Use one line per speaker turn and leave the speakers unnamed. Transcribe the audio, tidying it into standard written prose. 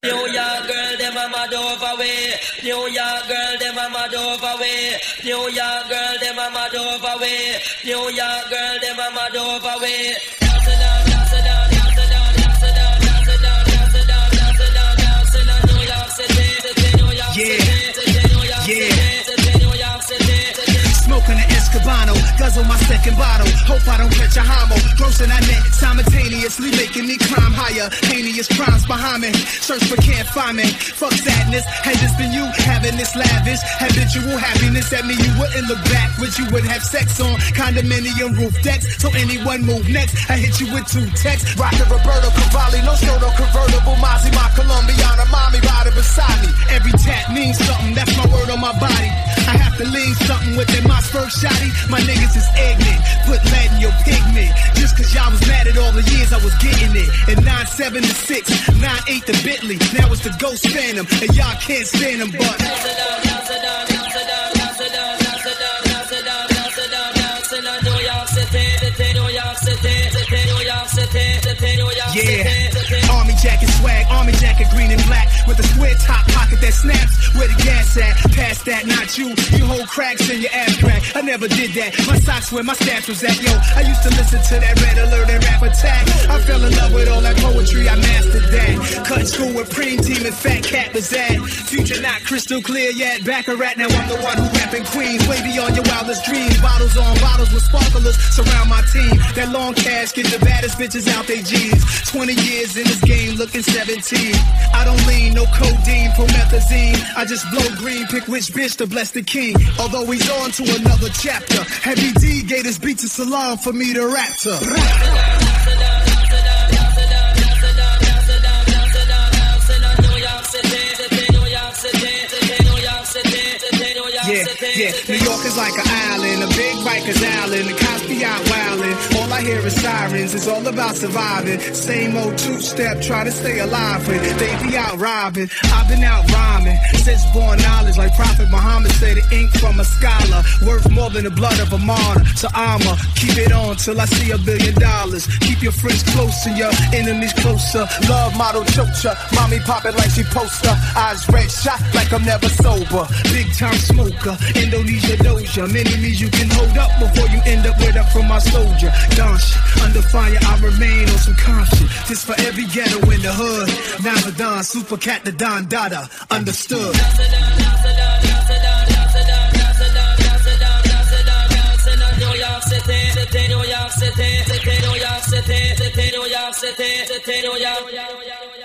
New York girl, them a mad over way. New York girl, them a mad over way. New York girl, them a mad over way. New York girl, them a mad over way.
Smoking an Escobano, guzzle my second bottle. Hope I don't catch a homo. Grossing I net simultaneously, making me climb higher. Heinous crimes behind me. Search but can't find me. Fuck sadness. Had this been you having this lavish habitual happiness at me, you wouldn't look back. Which you would have sex on condominium roof decks. So anyone move next, I hit you with 2 texts. Rockin' Roberto Cavalli, no show, no convertible. Mozzie, my Colombiana, mommy riding beside me. Every tap means something. That's my word on my body. I have to lean something within my first shotty. My niggas is ignorant. Put lead in your pigment. Just cause y'all was mad at all the years I was getting it. And 9-7 to 6, 9-8 to Bentley. Now it's the Ghost Phantom. And y'all can't stand them, but yeah, army jacket swag, army jacket green and black with a square top pocket that snaps. Where the gas at? Past that, not you. You hold cracks in your ass crack. I never did that. My socks where my stash was at. Yo, I used to listen to that Red Alert and Rap Attack. I fell in love with all that poetry. I mastered that. Cut school with Preem Team and Fat Cat was that. Future not crystal clear yet. Back a rat, now I'm the one who rapping Queens. Way beyond your wildest dreams. Bottles on bottles with sparklers surround my team. That long cash get the baddest bitches out they jeans. 20 years in this game, looking 17. I don't lean, no codeine, promethazine. I just blow green, pick which bitch to bless the king. Although he's on to another chapter. Heavy D gave this beat to Salam for me to rap to. Yeah, New York is like an island, a big Rikers Island, the cops be out wildin'. All I hear is sirens, it's all about surviving. Same old two-step, try to stay alive with. They be out robbing, I've been out rhyming. Since born knowledge, like Prophet Muhammad say, the ink from a scholar worth more than the blood of a martyr. So I'ma keep it on till I see $1 billion. Keep your friends close and your enemies closer. Love model chocha, mommy poppin' like she poster. Eyes red shot like I'm never sober. Big time smoker, Indonesia doja. Many means you can hold up before you end up with up from my soldier. Donch, under fire I remain on some calm shit. This for every ghetto in the hood. Now the Don, Super Cat, the Don Dada. Understood. New York City.